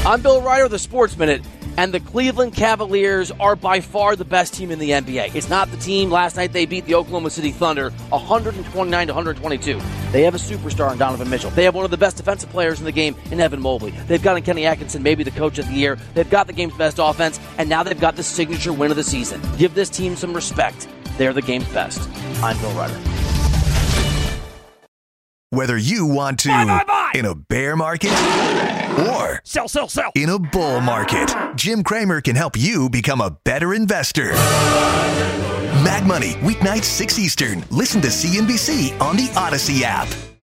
I'm Bill Ryder, the Sports Minute, and the Cleveland Cavaliers are by far the best team in the NBA. It's not the team last night they beat the Oklahoma City Thunder 129-122. They have a superstar in Donovan Mitchell. They have one of the best defensive players in the game in Evan Mobley. They've got in Kenny Atkinson, maybe the coach of the year. They've got the game's best offense, and now they've got the signature win of the season. Give this team some respect. They're the game's best. I'm Bill Ryder. Whether you want to in a bear market or sell in a bull market, Jim Cramer can help you become a better investor. Mad Money, weeknights 6 Eastern. Listen to CNBC on the Odyssey app.